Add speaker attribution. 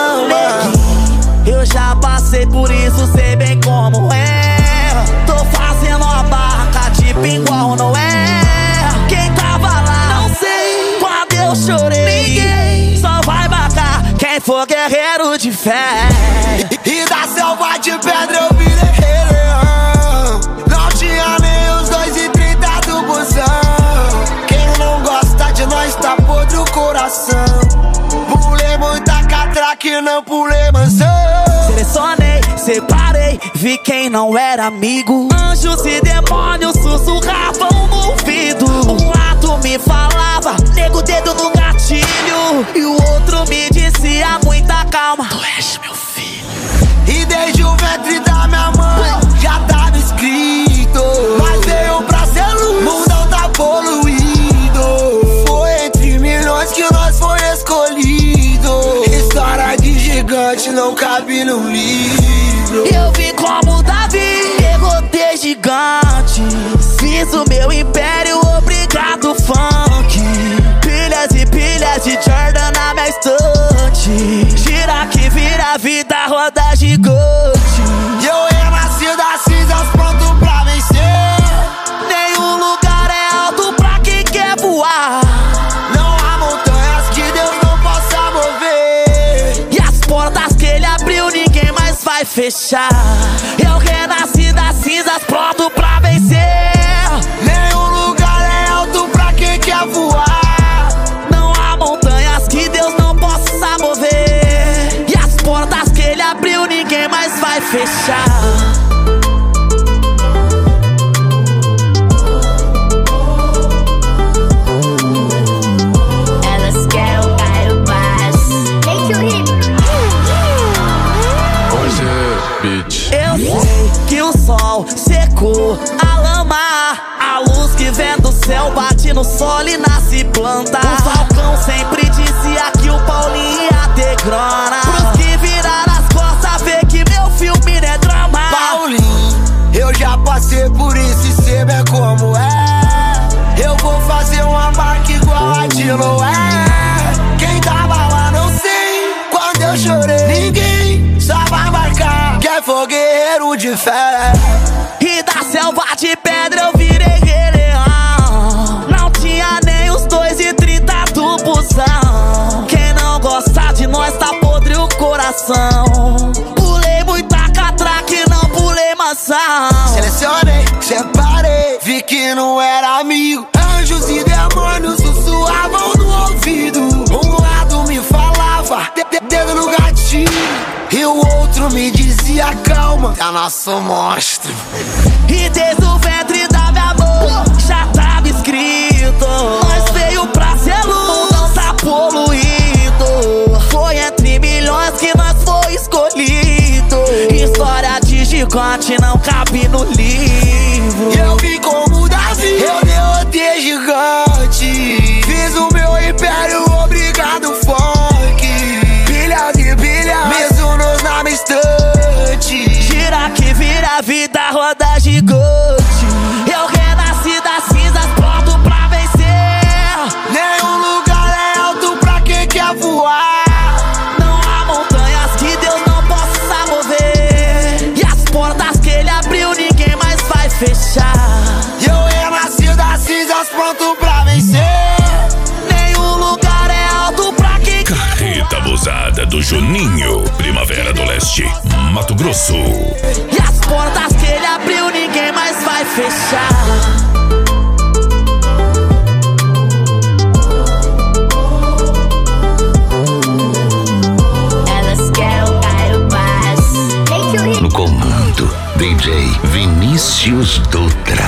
Speaker 1: calma. Eu já passei por isso, sei bem como é. Tô fazendo uma barraca tipo igual não é. Quem tava lá, não sei. Quando eu chorei, ninguém. Só vai marcar quem for guerreiro de fé.
Speaker 2: E da selva de pedra eu virei rei leão. Não tinha nem os 2,30 do busão. Quem não gosta de nós tá podre o coração. Pulei muita catraca e não pulei mansão.
Speaker 1: Selecionei, separei, vi quem não era amigo. Anjos e demônios sussurravam no ouvido. Um lado me falava, nego o dedo no gatilho, e o outro me dizia, muita calma, tu és meu filho.
Speaker 2: E desde o ventre da minha mãe já tava escrito, mas veio pra ser luz, o mundão tá poluído. Foi entre milhões que nós foi escolhido. História de gigante não cabe no livro.
Speaker 1: Eu vim como Davi, derrotei gigantes. Fiz o meu império, obrigado funk. Pilhas e pilhas de Jordan na minha estante. Gira que vira a vida, roda gigante.
Speaker 2: E eu renasci das cinzas pronto pra vencer.
Speaker 1: Nenhum lugar é alto pra quem quer voar.
Speaker 2: Não há montanhas que Deus não possa mover.
Speaker 1: E as portas que ele abriu ninguém mais vai fechar. Eu renasci das cinzas pronto pra vencer.
Speaker 2: Nenhum lugar é alto pra quem quer voar.
Speaker 1: Não há montanhas que Deus não possa mover. E as portas que ele abriu ninguém mais vai fechar.
Speaker 3: Elas querem o Caio Paz. Make you hip.
Speaker 1: Eu sei que o sol secou a lama. A luz que vem do céu bate no solo e nasce planta. O Falcão sempre dizia que o Paulinho ia ter grana. Pros que viraram as costas, vê que meu filme não é drama.
Speaker 2: Paulinho, eu já passei por isso e sei bem como é. Eu vou fazer uma marca igual a de Noé. Quem tava lá não sei. Quando eu chorei, ninguém só vai marcar quem for guerreiro de fé.
Speaker 1: E da selva de pedra eu virei rei leão. Não tinha nem os 2,30 do busão. Quem não gosta de nós tá podre o coração. Pulei muita catraca e não pulei mansão.
Speaker 2: Selecionei, separei, vi que não era amigo. Anjos e demônios sussurravam no ouvido. Um lado me falava, dedo no gatilho, e o outro me dizia calma, é nosso monstro.
Speaker 1: E desde o ventre da minha mãe já tava escrito, nós veio pra ser luz, o mundão tá poluído. Foi entre milhões que nós foi escolhido. História de gigante não cabe no livro.
Speaker 2: E eu vim como Davi, eu derrotei gigante. Fiz o meu império, obrigado funk. Pilhas e pilhas, mesunos na minha estante.
Speaker 1: Gira que vira a vida, roda gigante. Eu renasci das cinzas pronto pra vencer.
Speaker 2: Nenhum lugar é alto pra quem quer voar.
Speaker 1: Não há montanhas que Deus não possa mover. E as portas que ele abriu ninguém mais vai fechar.
Speaker 2: E eu renasci das cinzas pronto pra vencer.
Speaker 1: Nenhum lugar é alto pra quem
Speaker 4: Carreta abusada do Juninho, Primavera do Leste, Mato Grosso.
Speaker 1: E as portas que ele abriu ninguém mais vai fechar.
Speaker 3: Elas querem o Caio Paz. Make you hip.
Speaker 5: No comando, DJ Vinícius Dutra.